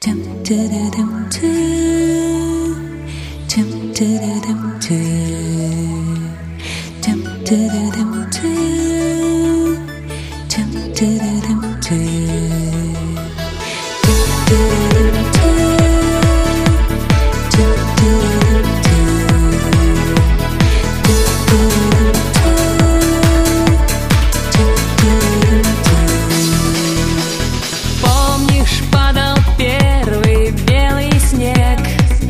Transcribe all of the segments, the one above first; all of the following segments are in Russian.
Помнишь, падал первый белый снег,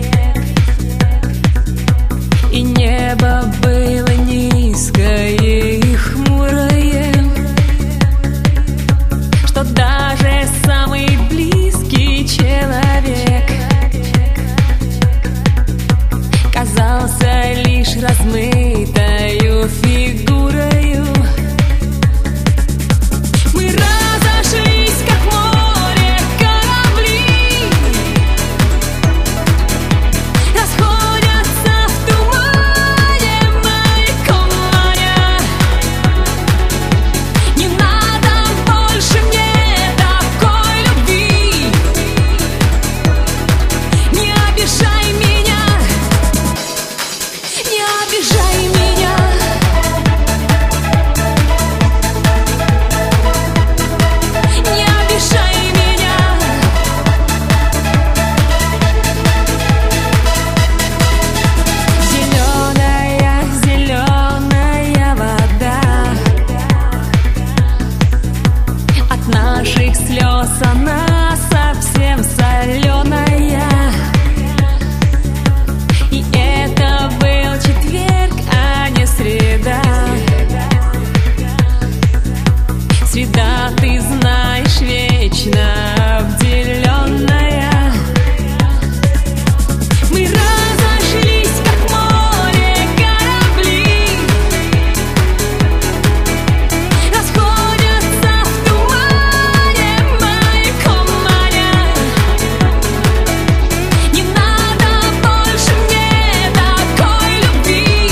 и небо было низкое и хмурое, что даже самый близкий человек казался лишь размытою фигурою. Мы разошлись, как море корабли, расходятся в тумане маяком маня. Не надо больше мне такой любви, не обижай меня, не обижай меня. Не обижай меня. Зеленая, зеленая вода, от наших слез она совсем соленая. И это был четверг, а не среда. Среда, ты знаешь, вечно обделенная. Мы разошлись, как море корабли, расходятся в тумане маяком маня. Не надо больше мне такой любви,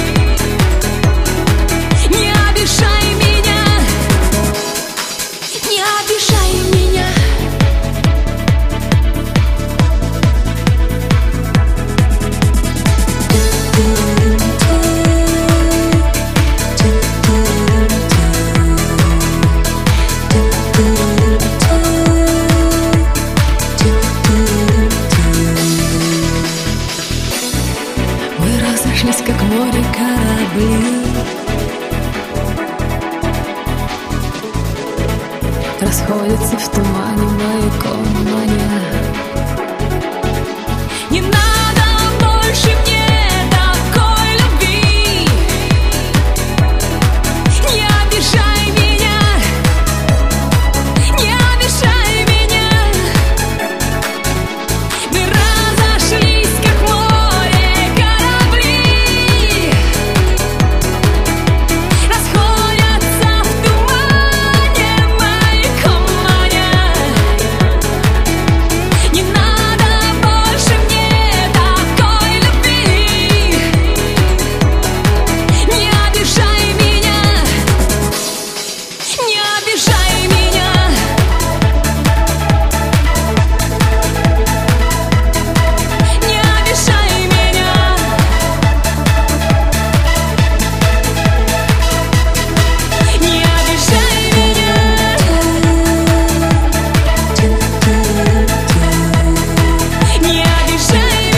не обижай меня. Не обижай меня. Мы разошлись, как море корабли, расходятся в тумане маяком маня. Не надо больше мне такой любви, не обижай меня, не обижай меня. Мы разошлись, как море корабли, расходятся в тумане маяком маня. Не надо больше мне такой любви, не обижай меня, не обижай меня. Не обижай меня. Не обижай меня. Не обижай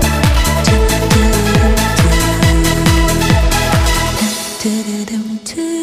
меня.